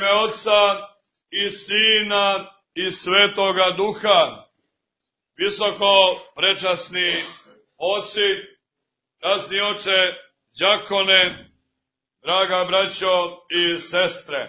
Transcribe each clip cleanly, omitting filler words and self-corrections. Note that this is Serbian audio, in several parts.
ime Otca i Sina i Svetoga Duha. Visoko prečasni oci, časni oče, đakone, draga braćo i sestre.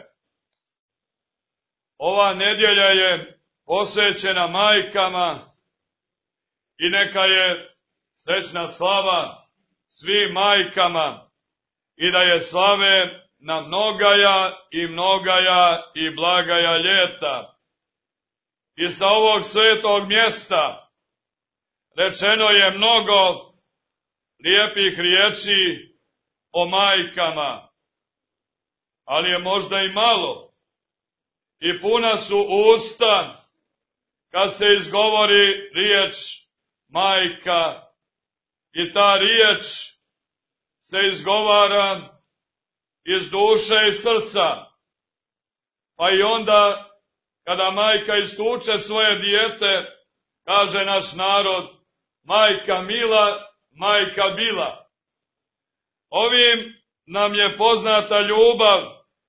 Ova nedjelja je posvećena majkama i neka je srećna slava svim majkama i da je slave na mnogaja i blagaja ljeta. I sa ovog svetog mjesta rečeno je mnogo lijepih riječi o majkama, ali je možda i malo. I puna su usta kad se izgovori riječ majka i ta riječ se izgovara iz duše i srca. Pa i onda kada majka istuče svoje dijete, kaže naš narod, majka mila, majka bila. Ovim nam je poznata ljubav,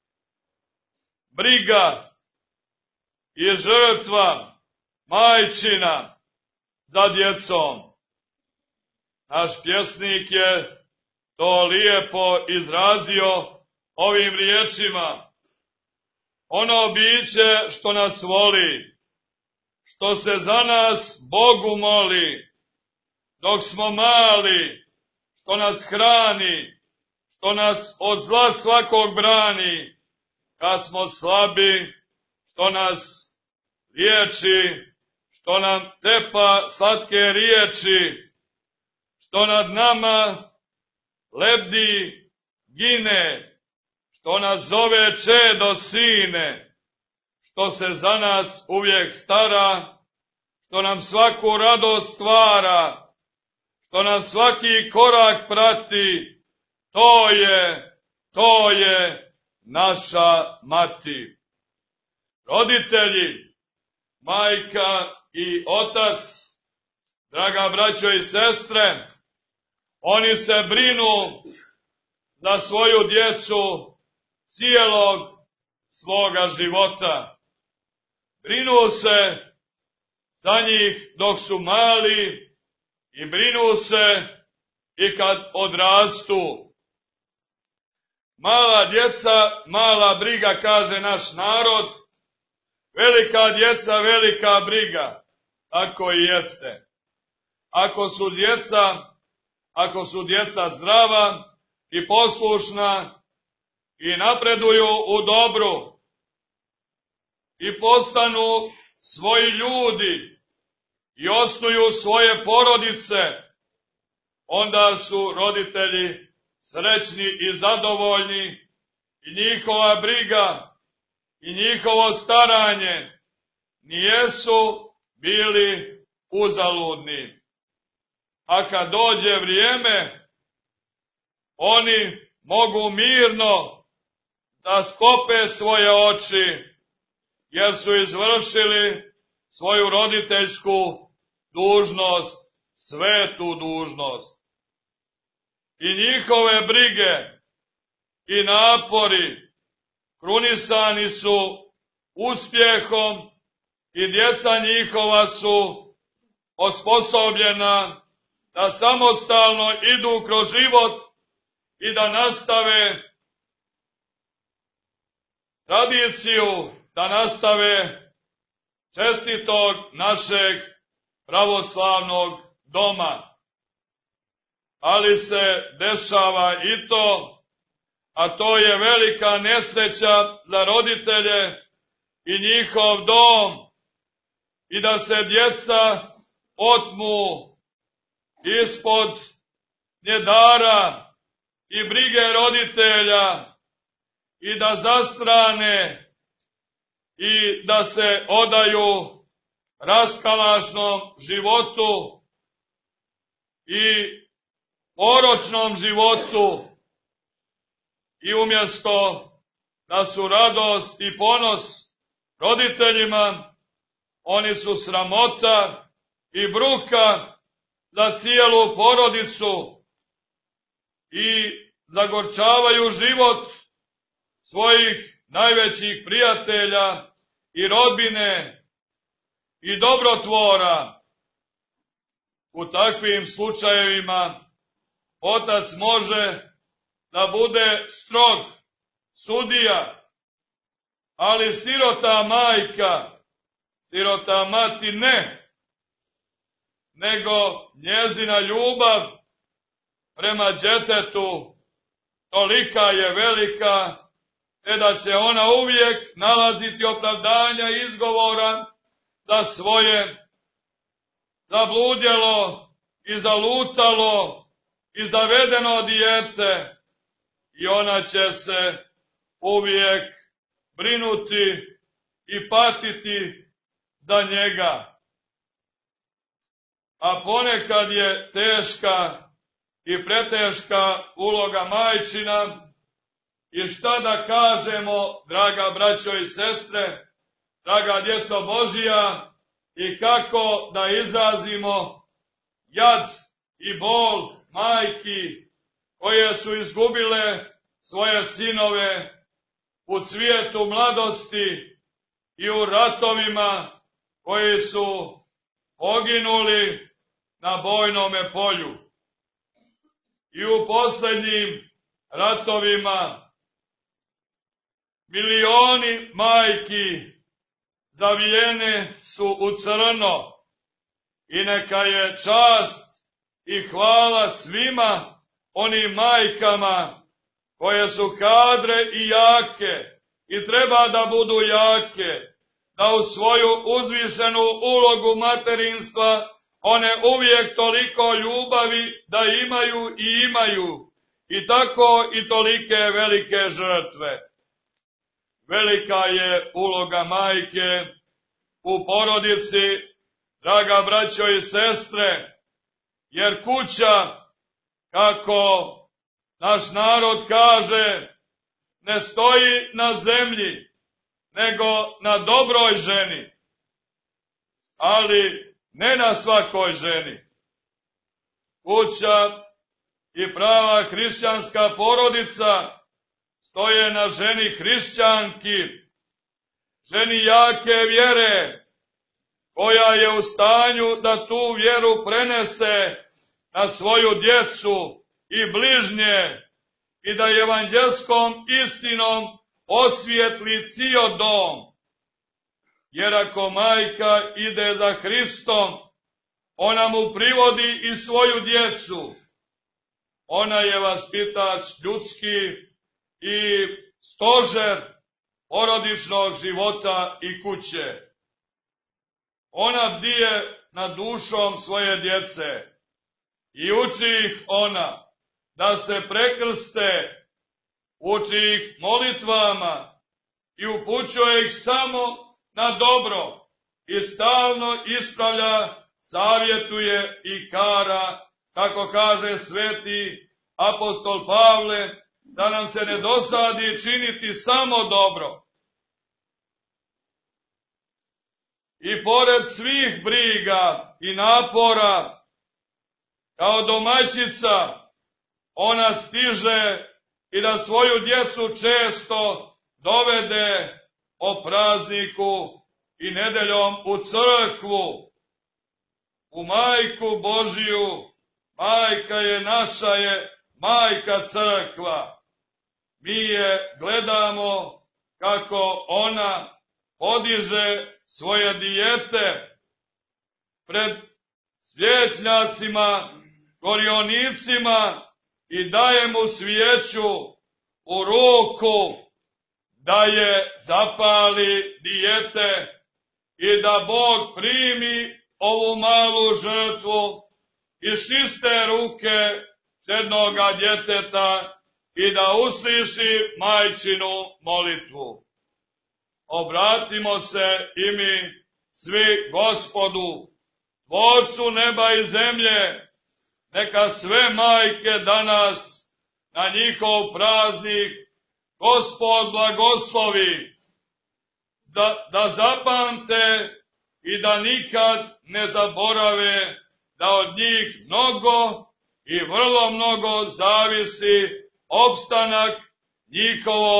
briga i žrtva majčina za djecom. Naš pjesnik je to lijepo izrazio ovim riječima. Ono biće što nas voli, što se za nas Bogu moli, dok smo mali, što nas hrani, što nas od zla svakog brani, kad smo slabi, što nas liječi, što nam tepa slatke riječi, što nad nama lebdi, gine, što nas zove čedo sine, što se za nas uvijek stara, što nam svaku radost stvara, što nam svaki korak prati, to je naša mati. Roditelji, majka i otac, draga braćo i sestre, oni se brinu za svoju djecu cijelog svoga života. Brinu se za njih dok su mali i brinu se i kad odrastu. Mala djeca, mala briga, kaže naš narod. Velika djeca, velika briga. Tako i jeste. Ako su djeca zdrava i poslušna i napreduju u dobru i postanu svoji ljudi i osnuju svoje porodice, onda su roditelji srećni i zadovoljni i njihova briga i njihovo staranje nijesu bili uzaludni. A kad dođe vrijeme, oni mogu mirno da skope svoje oči, jer su izvršili svoju roditeljsku dužnost, svetu dužnost. I njihove brige i napori krunisani su uspjehom i djeca njihova su osposobljena da samostalno idu kroz život i da nastave tradiciju, da nastave čestitog našeg pravoslavnog doma. Ali se dešava i to, a to je velika nesreća za roditelje i njihov dom, i da se djeca otmu ispod njedara i brige roditelja i da zastrane i da se odaju raskalašnom životu i poročnom životu, i umjesto da su radost i ponos roditeljima, oni su sramota i bruka za cijelu porodicu i zagorčavaju život svojih najvećih prijatelja i rodbine i dobrotvora. U takvim slučajevima otac može da bude strog sudija, ali sirota majka, sirota mati ne, nego njezina ljubav prema djetetu tolika je velika, te da će ona uvijek nalaziti opravdanja i izgovora za svoje zabludjelo i zalutalo i zavedeno dijete, i ona će se uvijek brinuti i patiti za njega. A ponekad je teška i preteška uloga majčina, i šta da kažemo, draga braćo i sestre, draga djeco Božija, i kako da izrazimo jad i bol majki koje su izgubile svoje sinove u cvijetu mladosti i u ratovima koji su poginuli na bojnome polju. I u posljednjim ratovima milioni majki zavijene su u crno, i neka je čast i hvala svima onim majkama koje su kadre i jake i treba da budu jake, da u svoju uzvišenu ulogu materinstva one uvijek toliko ljubavi da imaju i imaju, i tako i tolike velike žrtve. Velika je uloga majke u porodici, draga braćo i sestre, jer kuća, kako naš narod kaže, ne stoji na zemlji, nego na dobroj ženi, ali ne na svakoj ženi. Kuća i prava hrišćanska porodica stoje na ženi hrišćanki, ženi jake vjere, koja je u stanju da tu vjeru prenese na svoju djecu i bližnje i da evanđelskom istinom osvijetli cijel dom. Jer ako majka ide za Hristom, ona mu privodi i svoju djecu. Ona je vaspitač ljudski i stožer porodičnog života i kuće. Ona bdije nad dušom svoje djece i uči ih ona da se prekrste, uči ih molitvama i upućuje ih samo na dobro i stalno ispravlja, savjetuje i kara, kako kaže sveti apostol Pavle, da nam se ne dosadi činiti samo dobro. I pored svih briga i napora, kao domaćica, ona stiže i da svoju djecu često dovede o prazniku i nedeljom u crkvu, u Majku Božiju. Majka je naša, je Majka crkva. Mi je gledamo kako ona podiže svoje dijete pred svjećnjacima, gorionicima i daje mu svijeću u ruku da je zapali dijete i da Bog primi ovu malu žrtvu iz čiste ruke jednoga djeteta i da usliši majčinu molitvu. Obratimo se i mi svi Gospodu, Tvorcu neba i zemlje, neka sve majke danas na njihov praznik Gospod blagoslovi, da zapamte i da nikad ne zaborave da od njih mnogo i vrlo mnogo zavisi opstanak njihovog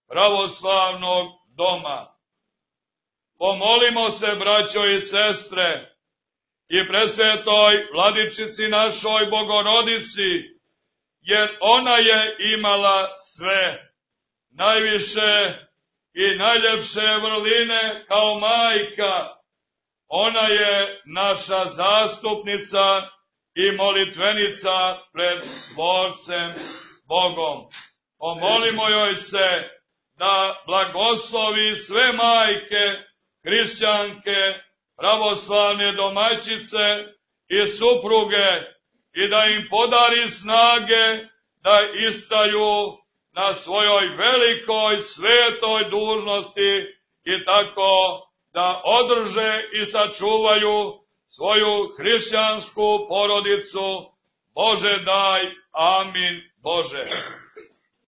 pravoslavnog doma. Pomolimo se, braćo i sestre, i presvetoj Vladičici našoj Bogorodici, jer ona je imala sve, najviše i najljepše vrline kao majka. Ona je naša zastupnica i molitvenica pred Tvorcem Bogom. Pomolimo joj se da blagoslovi sve majke, hrišćanke, pravoslavne domaćice i supruge i da im podari snage da istaju na svojoj velikoj svetoj dužnosti i tako da održe i sačuvaju svoju hrišćansku porodicu. Bože daj, amin Bože.